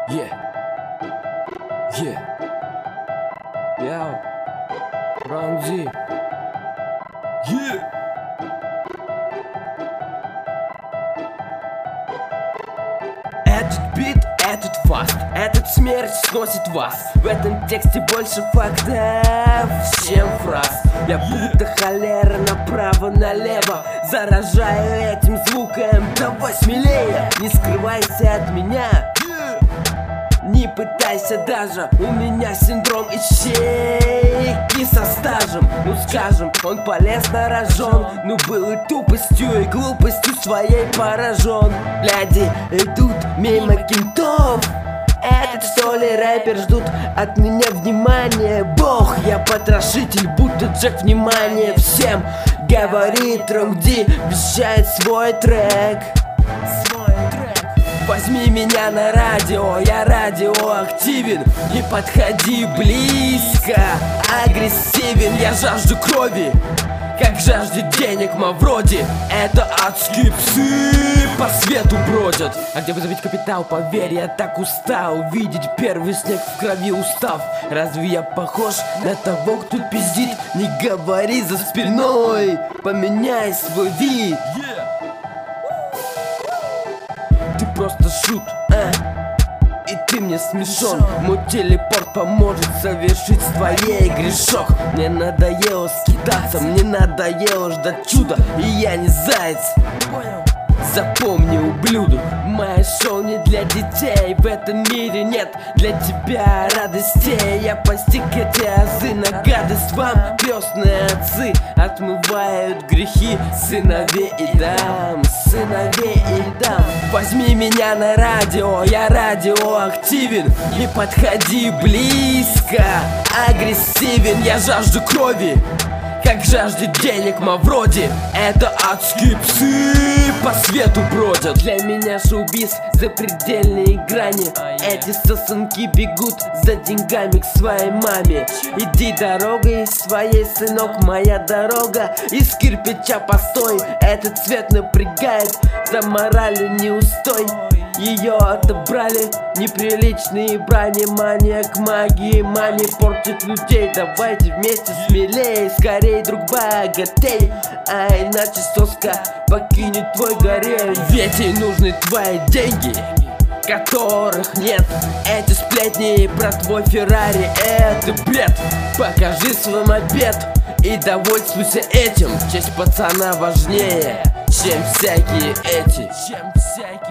Yeah. Yeah. Yo. Ранзи. Yeah. Этот бит, этот фаст, этот смерть сносит вас. В этом тексте больше фактов, чем фраз. Я будто холера направо-налево, заражаю этим звуком. Давай смелее, не скрывайся от меня, не пытайся даже, у меня синдром ищейки со стажем. Ну скажем, он полез на рожон, но был и тупостью, и глупостью своей поражен. Гляди, идут мимо кентов, этот что ли рэпер ждут от меня внимания. Бог, я потрошитель, будто Джек, внимание всем говорит, Руди вещает свой трек. Возьми меня на радио, я радиоактивен. Не подходи близко, агрессивен. Я жажду крови, как жаждет денег Мавроди. Это адские псы по свету бродят. А где бы забить капитал, поверь, я так устал видеть первый снег в крови устав. Разве я похож на того, кто пиздит? Не говори за спиной, поменяй свой вид. Ты просто шут, и ты мне смешон. Мой телепорт поможет совершить с твоей грешок. Мне надоело скитаться, мне надоело ждать чуда, и я не заяц. Запомни, ублюдок, мое шоу не для детей. В этом мире нет для тебя радостей. Я постиг эти азы на гадость вам. Крестные отцы отмывают грехи сыновей и дам, сыновей и дам. Возьми меня на радио, я радиоактивен. Не подходи близко, агрессивен. Я жажду крови, как жаждет денег Мавроди. Это адские псы по свету бродят. Для меня шоу-биз запредельные грани. Эти сосунки бегут за деньгами к своей маме. Иди дорогой своей, сынок, моя дорога из кирпича постой. Этот цвет напрягает, за моралью неустой. Ее отобрали неприличные брани. Мания к магии, мани портит людей. Давайте вместе смелее, скорей, друг, богатей. А иначе соска покинет твой гарем. Ведь ей нужны твои деньги, которых нет. Эти сплетни про твой Феррари — это бред. Покажи свой мопед и довольствуйся этим. Честь пацана важнее, чем всякие эти.